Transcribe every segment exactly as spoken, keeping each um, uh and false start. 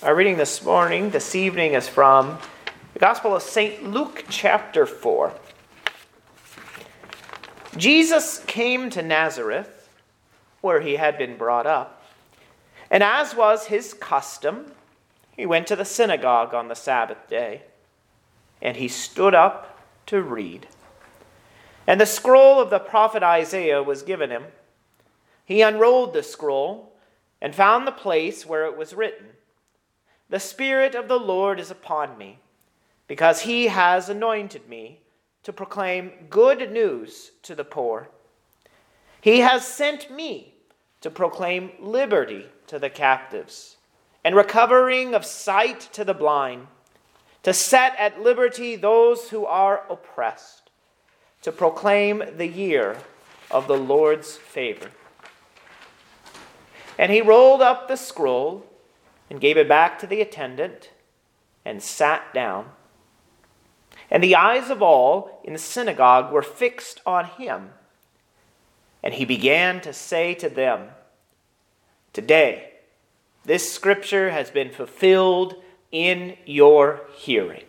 Our reading this morning, this evening, is from the Gospel of Saint Luke, chapter four. Jesus came to Nazareth, where he had been brought up, and as was his custom, he went to the synagogue on the Sabbath day, and he stood up to read. And the scroll of the prophet Isaiah was given him. He unrolled the scroll and found the place where it was written, "The Spirit of the Lord is upon me, because he has anointed me to proclaim good news to the poor. He has sent me to proclaim liberty to the captives and recovering of sight to the blind, to set at liberty those who are oppressed, to proclaim the year of the Lord's favor." And he rolled up the scroll and gave it back to the attendant and sat down. And the eyes of all in the synagogue were fixed on him. And he began to say to them, "Today, this scripture has been fulfilled in your hearing."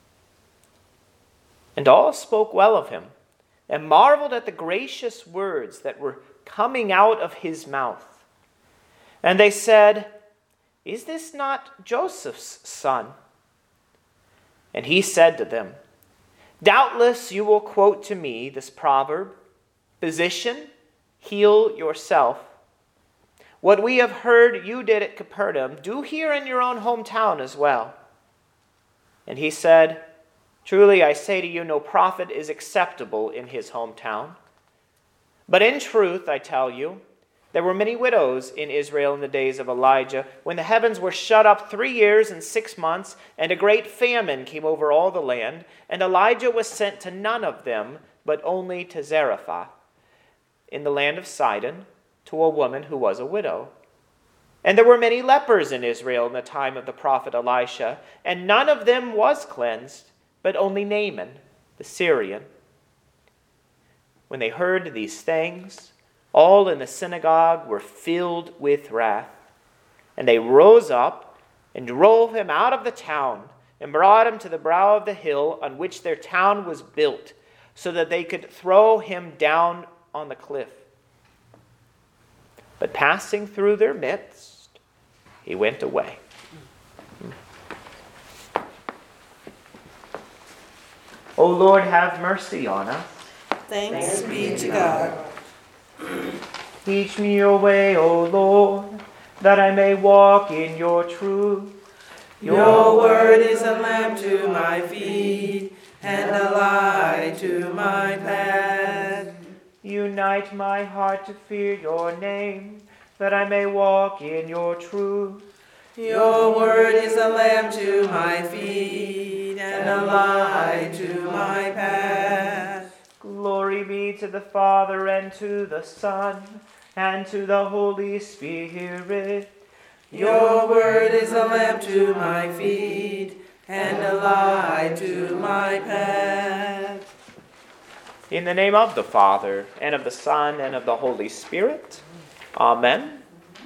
And all spoke well of him, and marveled at the gracious words that were coming out of his mouth. And they said, "Is this not Joseph's son?" And he said to them, "Doubtless you will quote to me this proverb, 'Physician, heal yourself. What we have heard you did at Capernaum, do here in your own hometown as well." And he said, "Truly I say to you, no prophet is acceptable in his hometown. But in truth, I tell you, there were many widows in Israel in the days of Elijah, when the heavens were shut up three years and six months, and a great famine came over all the land, and Elijah was sent to none of them, but only to Zarephath, in the land of Sidon, to a woman who was a widow. And there were many lepers in Israel in the time of the prophet Elisha, and none of them was cleansed, but only Naaman, the Syrian." When they heard these things, all in the synagogue were filled with wrath. And they rose up and drove him out of the town and brought him to the brow of the hill on which their town was built, so that they could throw him down on the cliff. But passing through their midst, he went away. O Lord, have mercy on us. Thanks be to God. Teach me your way, O Lord, that I may walk in your truth. Your word is a lamp to my feet and a light to my path. Unite my heart to fear your name, that I may walk in your truth. Your word is a lamp to my feet and a light to my path. Glory be to the Father, and to the Son, and to the Holy Spirit. Your word is a lamp to my feet and a light to my path. In the name of the Father, and of the Son, and of the Holy Spirit. Amen.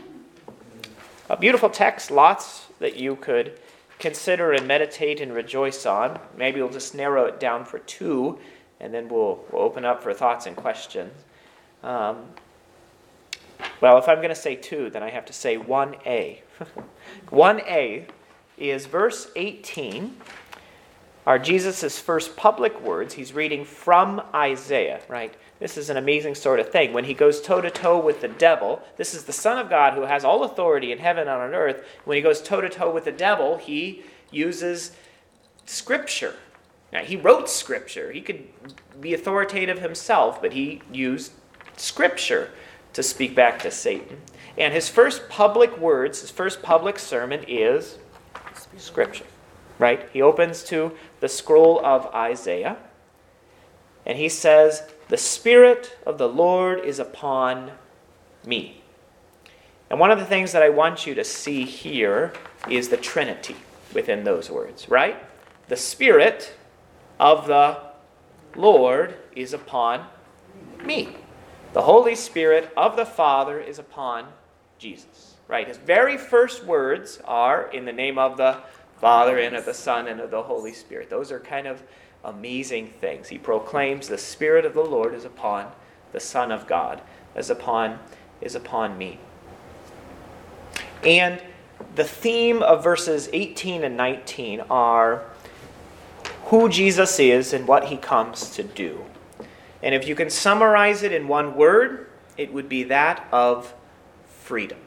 A beautiful text, lots that you could consider and meditate and rejoice on. Maybe we'll just narrow it down for two, and then we'll, we'll open up for thoughts and questions. Um, well, if I'm going to say two, then I have to say one A. one A is verse eighteen, are Jesus' first public words. He's reading from Isaiah, right? This is an amazing sort of thing. When he goes toe-to-toe with the devil, this is the Son of God who has all authority in heaven and on earth. When he goes toe-to-toe with the devil, he uses Scripture. Now, he wrote Scripture. He could be authoritative himself, but he used Scripture to speak back to Satan. And his first public words, his first public sermon is Scripture, right? He opens to the scroll of Isaiah, and he says, "The Spirit of the Lord is upon me." And one of the things that I want you to see here is the Trinity within those words, right? The Spirit of the Lord is upon me. The Holy Spirit of the Father is upon Jesus. right? His very first words are in the name of the Father, and of the Son, and of the Holy Spirit. Those are kind of amazing things. He proclaims the Spirit of the Lord is upon the Son of God, is upon, is upon me. And the theme of verses eighteen and nineteen are who Jesus is and what he comes to do. And if you can summarize it in one word, it would be that of freedom.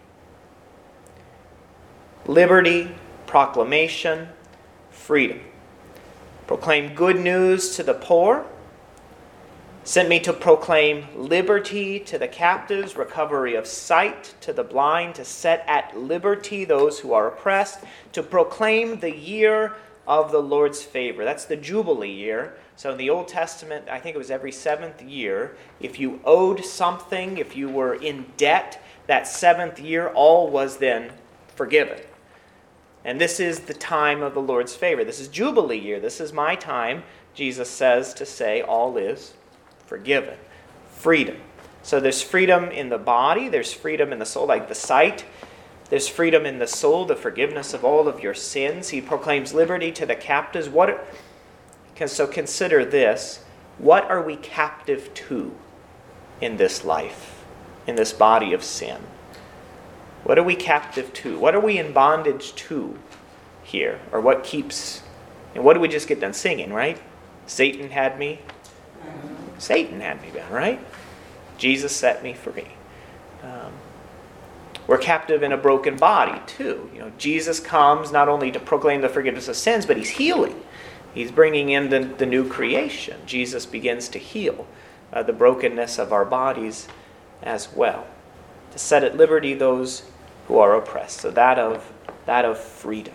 Liberty, proclamation, freedom. Proclaim good news to the poor. Sent me to proclaim liberty to the captives, recovery of sight to the blind, to set at liberty those who are oppressed, to proclaim the year of the Lord's favor. That's the Jubilee year. So in the Old Testament, I think it was every seventh year, if you owed something, if you were in debt, that seventh year, all was then forgiven. And this is the time of the Lord's favor. This is Jubilee year. This is my time, Jesus says, to say all is forgiven. Freedom. So there's freedom in the body. There's freedom in the soul, like the sight. There's freedom in the soul, the forgiveness of all of your sins. He proclaims liberty to the captives. What? So consider this. What are we captive to in this life, in this body of sin? What are we captive to? What are we in bondage to here? Or what keeps... And what did we just get done singing, right? Satan had me. Satan had me bound, right? Jesus set me free. Um, we're captive in a broken body, too. You know, Jesus comes not only to proclaim the forgiveness of sins, but he's healing. He's bringing in the, the new creation. Jesus begins to heal uh, the brokenness of our bodies as well. To set at liberty those who are oppressed. So that of that of freedom.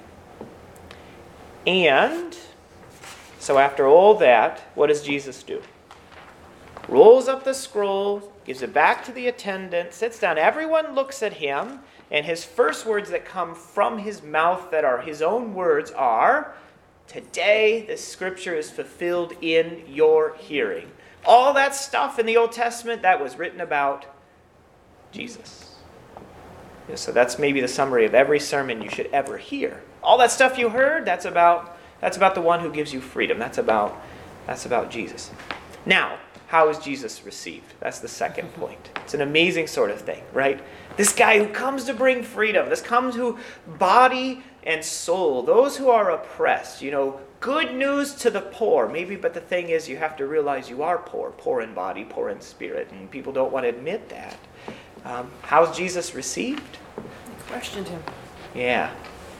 And so after all that, what does Jesus do? Rolls up the scroll, gives it back to the attendant, sits down. Everyone looks at him, and his first words that come from his mouth that are his own words are, "Today this scripture is fulfilled in your hearing." All that stuff in the Old Testament, that was written about Jesus. Yeah, so that's maybe the summary of every sermon you should ever hear. All that stuff you heard, that's about that's about the one who gives you freedom. That's about that's about Jesus. Now, how is Jesus received? That's the second point. It's an amazing sort of thing, right? This guy who comes to bring freedom, this comes who body and soul, those who are oppressed, you know, good news to the poor. Maybe, but the thing is, you have to realize you are poor, poor in body, poor in spirit, and people don't want to admit that. Um, how's Jesus received? They questioned him. Yeah.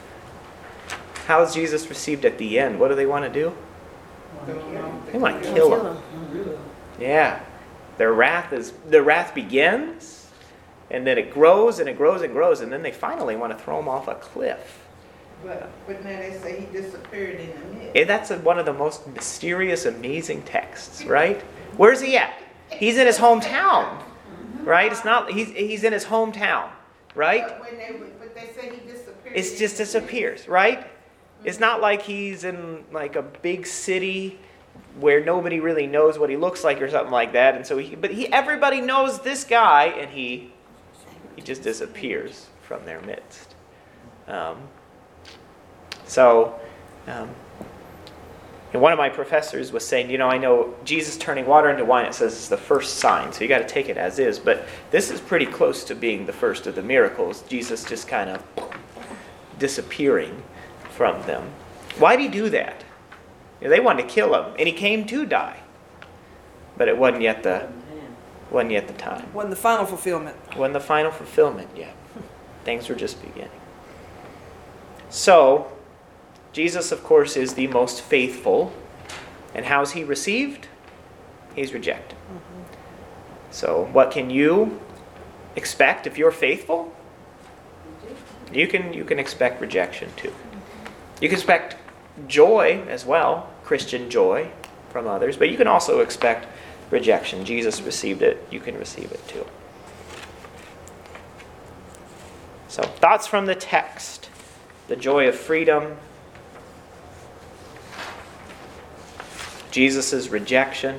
How's Jesus received at the end? What do they want to do? They want to kill him. Yeah. Their wrath is their wrath begins, and then it grows and it grows and grows, and then they finally want to throw him off a cliff. But, but now they say he disappeared in the midst. And that's a, one of the most mysterious, amazing texts, right? Where's he at? He's in his hometown, right? It's not. He's he's in his hometown, right? But, when they, but they say he disappeared. It just disappears, right? It's not like he's in like a big city where nobody really knows what he looks like or something like that, and so he. But he, everybody knows this guy, and he he just disappears from their midst. Um, so, um, and one of my professors was saying, you know, I know Jesus turning water into wine, it says it's the first sign, so you got to take it as is, but this is pretty close to being the first of the miracles, Jesus just kind of disappearing from them. Why'd he do that? You know, they wanted to kill him, and he came to die, but it wasn't yet the wasn't yet the time. Wasn't the final fulfillment. Wasn't the final fulfillment yet. Things were just beginning. So, Jesus, of course, is the most faithful. And how's he received? He's rejected. Mm-hmm. So, what can you expect if you're faithful? You can you can expect rejection too. You can expect joy as well, Christian joy from others, but you can also expect rejection. Jesus received it, you can receive it too. So, thoughts from the text. The joy of freedom, Jesus' rejection,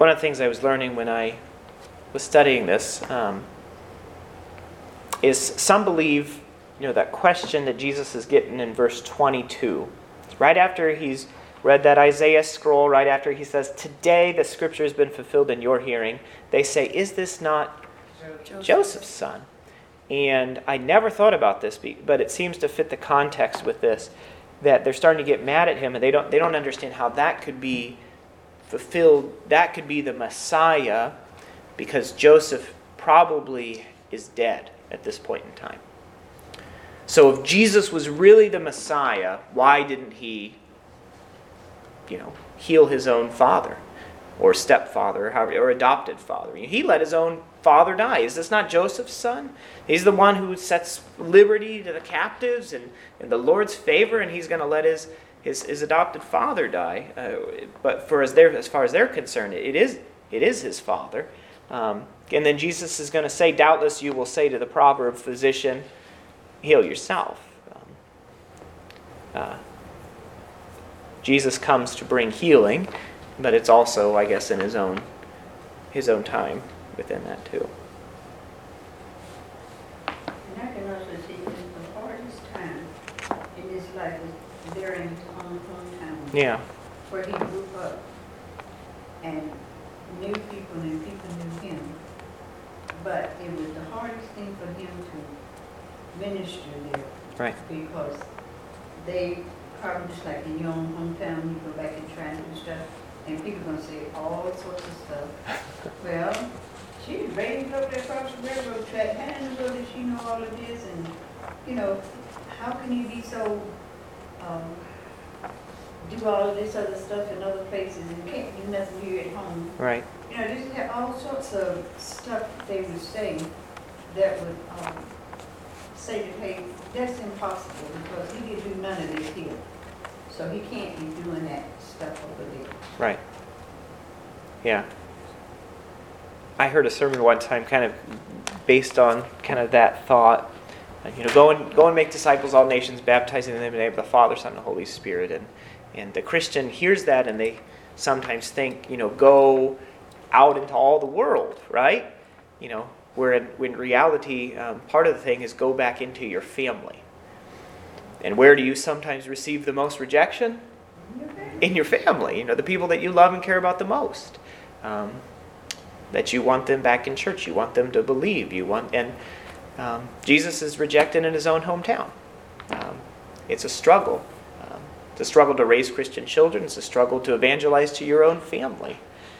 one of the things I was learning when I was studying this um, is some believe, you know, that question that Jesus is getting in verse twenty-two, right after he's read that Isaiah scroll, right after he says, today the scripture has been fulfilled in your hearing, they say, is this not Joseph. Joseph's son? And I never thought about this, but it seems to fit the context with this, that they're starting to get mad at him, and they don't they don't understand how that could be fulfilled. That could be the Messiah, because Joseph probably is dead at this point in time. So if Jesus was really the Messiah, why didn't he, you know, heal his own father or stepfather or, however, or adopted father? He let his own father die. Is this not Joseph's son? He's the one who sets liberty to the captives and in the Lord's favor, and he's going to let his, his his adopted father die. Uh, but for as they're as far as they're concerned, it is it is his father. Um, and then Jesus is going to say, doubtless you will say to the proverb, physician, heal yourself. Um, uh, Jesus comes to bring healing, but it's also, I guess, in his own his own time within that too. And I can also see that the hardest time in his life was during his own hometown. Yeah. Where he grew up and knew people and people knew him. But it was the hardest thing for him to minister there. Right. Because they probably just like in your own hometown, you go back and try and do stuff, and people are going to say all sorts of stuff. Well, she was raised up there across the railroad track. How in the world does she know all of this? And, you know, how can you be so, um, do all of this other stuff in other places and can't do nothing here at home? Right. You know, just have all sorts of stuff they would say that would um, say that, hey, that's impossible because he can do none of this here. So he can't be doing that stuff over there. Right. Yeah. I heard a sermon one time kind of based on kind of that thought. You know, go and go and make disciples all nations, baptizing them in the name of the Father, Son, and Holy Spirit. And and the Christian hears that and they sometimes think, you know, go out into all the world, right? You know, where in, in reality, um, part of the thing is go back into your family. And where do you sometimes receive the most rejection? In your family. You know, the people that you love and care about the most. Um, that you want them back in church. You want them to believe. You want, and um, Jesus is rejected in his own hometown. Um, it's a struggle. Um, it's a struggle to raise Christian children. It's a struggle to evangelize to your own family.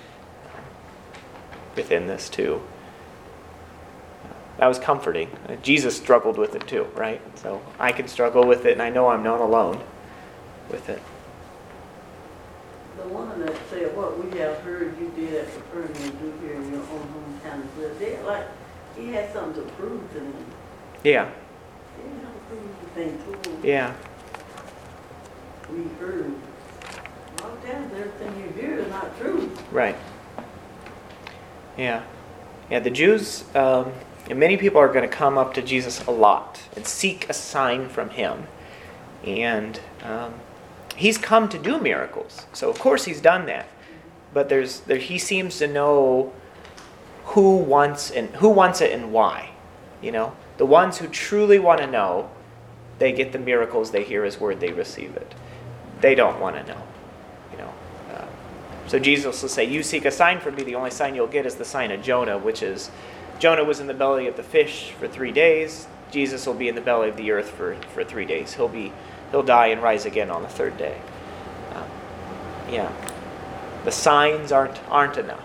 Within this too. That was comforting. Jesus struggled with it too, right? So I can struggle with it, and I know I'm not alone with it. The one that said, what we have heard you did at Capernaum do here in your own hometown as well. They like he had something to prove to them. Yeah. He didn't have to prove the thing to them. Yeah. We heard. A lot of times everything you hear is not true. Right. Yeah. Yeah, the Jews, um, and many people are going to come up to Jesus a lot and seek a sign from him. And um, he's come to do miracles. So of course he's done that. But there's there he seems to know who wants and who wants it and why. You know, the ones who truly want to know, they get the miracles, they hear his word, they receive it. They don't want to know. You know. Uh, so Jesus will say, you seek a sign from me, the only sign you'll get is the sign of Jonah, which is Jonah was in the belly of the fish for three days. Jesus will be in the belly of the earth for, for three days. He'll be he'll die and rise again on the third day. Um, yeah. The signs aren't aren't enough.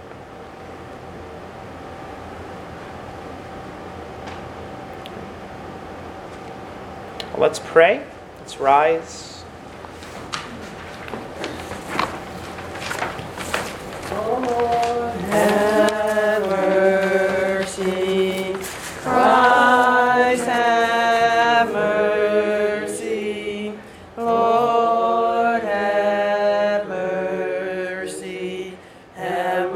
Well, let's pray. Let's rise. Lord, have mercy. Christ, have mercy. Lord, have mercy. Have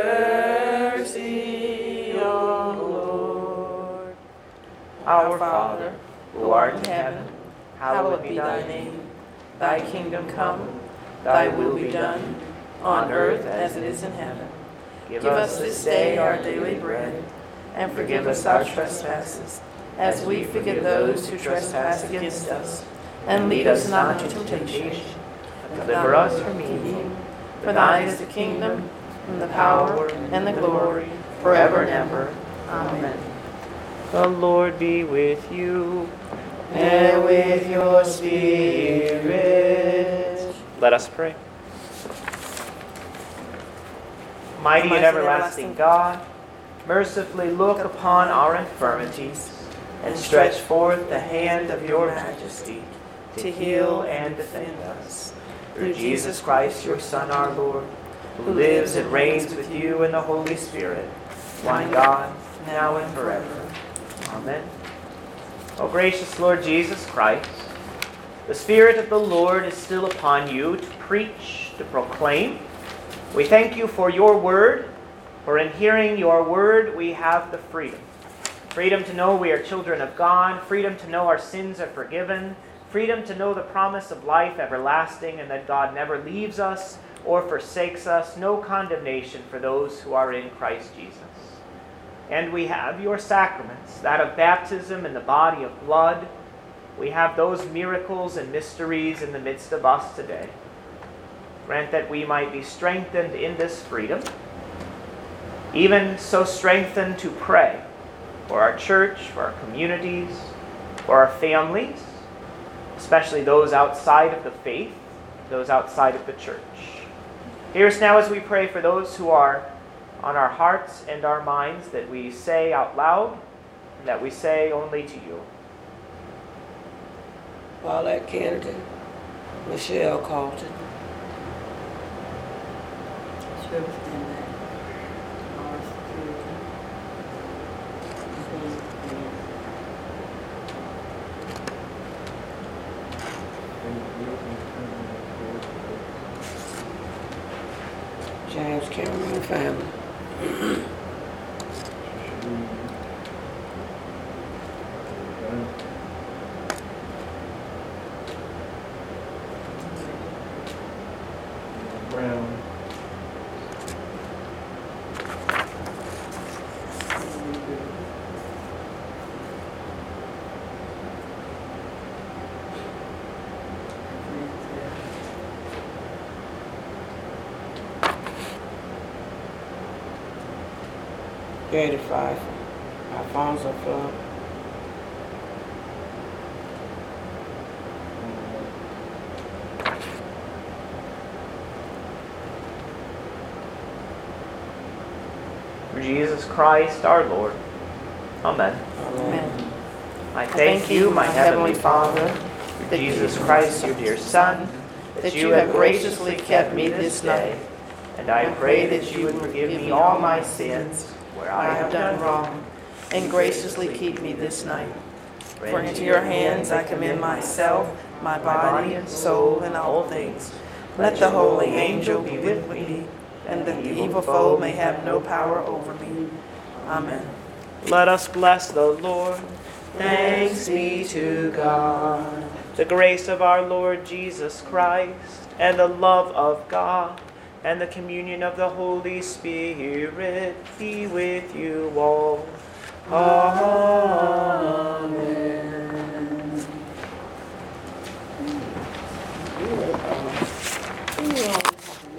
mercy, O Lord. Our Father, who art in heaven, hallowed be thy name. Thy kingdom come, thy will be done, on earth as it is in heaven. Give us this day our daily bread, and forgive us our trespasses, as we forgive those who trespass against us. And lead us not into temptation, but deliver us from evil. For thine is the kingdom, and the power, and the glory, forever and ever. Amen. The Lord be with you. And with your spirit. Let us pray. Mighty and everlasting God, mercifully look upon our infirmities and stretch forth the hand of your majesty to heal and defend us. Through Jesus Christ, your Son, our Lord, who lives and reigns with you in the Holy Spirit, one God, now and forever. Amen. O gracious Lord Jesus Christ, the Spirit of the Lord is still upon you to preach, to proclaim. We thank you for your word, for in hearing your word we have the freedom. Freedom to know we are children of God, freedom to know our sins are forgiven, freedom to know the promise of life everlasting and that God never leaves us or forsakes us, no condemnation for those who are in Christ Jesus. And we have your sacraments, that of baptism and the body of blood. We have those miracles and mysteries in the midst of us today. Grant that we might be strengthened in this freedom, even so strengthened to pray for our church, for our communities, for our families, especially those outside of the faith, those outside of the church. Hear us now as we pray for those who are on our hearts and our minds, that we say out loud, and that we say only to you. Paulette Kennedy, Michelle Carlton. James Cameron family. Brown. Grady Pfeiffer, Alfonso Flum. Through Jesus Christ our Lord. Amen. Amen. I thank you, my heavenly Father, through Jesus Christ, your dear Son, that you have graciously kept me this day. And I pray that you would forgive me all my sins where I have done wrong, and graciously keep me this night. For into your hands I commend myself, my body, and soul, and all things. Let the holy angel be with me, and that the evil foe may have no power over me. Amen. let us bless the Lord. Thanks be to God. The grace of our Lord Jesus Christ, and the love of God, and the communion of the Holy Spirit be with you all. Amen.